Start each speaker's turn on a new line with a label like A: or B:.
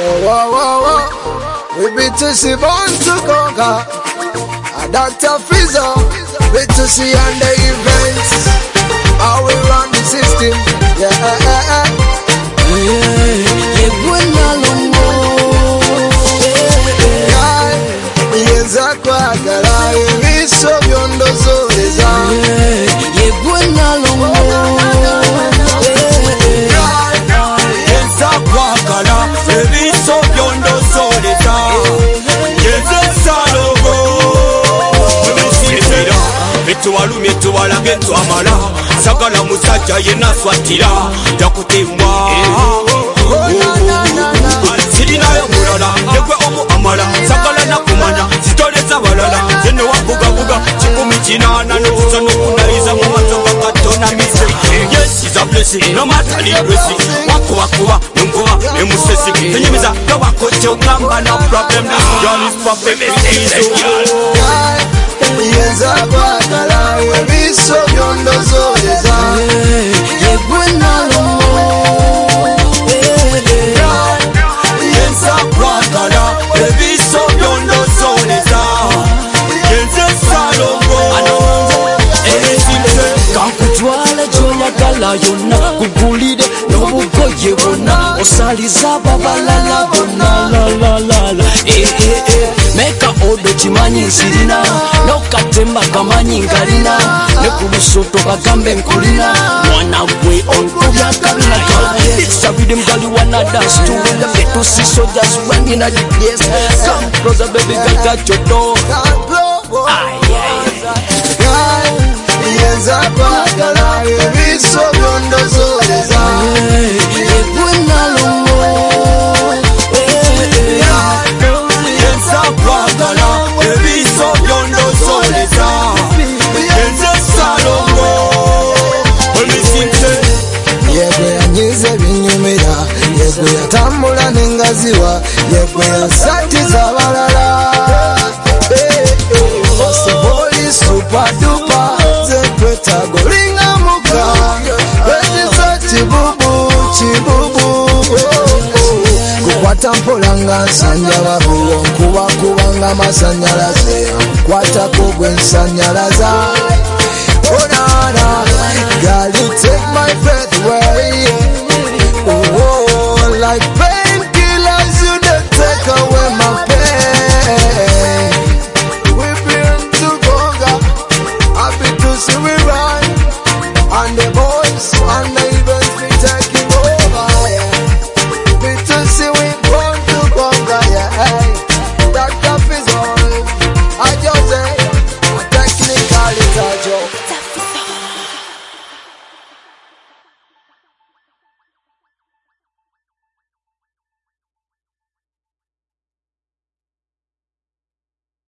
A: We beat to see born to conquer. Dr. Fizzo, beat to see on the events. How we run the system. Yeza kwa gala ibiso byondozoleza. Yegwena longo. Yeza kwa gala ibiso byondozoleza. Yeza logo. Betuwalu metuwala getu amala. Sagala musajja yena swatira. Yakutemwa. Sirina yo mulala. Yegwe omu amala. Sagala na kumanya. Zitoleza balala. Zene wabuga chikumi chinana. Nukusa nukunaiza mumazo wakatona mise. Yes, is a blessing. No matter the blessing. Wakuwa nunguwa emusesi. Tenyemiza yo wakoche ungamba. No problem. This girl is perfect. Yeza kwa gala ibiso byondozoleza. Yegwena longo. Yeza kwa gala ibiso byondozoleza. Yeza longo. Kankutwala joyagala yonna kugulire n'obugoye bonna osaliza babalala bonna la meka odo chimanyi nsirina nokatemba kamanyi ngalina ne ku lusoto bagambe nkulina mwana gwe onkubya kabina it's a rhythm girl you wanna dance to the fit to see soldiers running at the place come closer baby girl got your door Yeza kwa gala ibiso byondozoleza. Yegwena longo. Yeza kwa gala ibiso byondozoleza. Yeza longo. Yegwe yanyize binyumira. Yegwe yatambula nengaziwa. Yegwe yasatiza balala. Oseboli super duper. Golinga muka Wetiza chibubu Kukwata mpolanga nsanyalabu Kubanga masanyalaze Kukwata kugwe nsanyalaza Oh nana Girl you take my breath away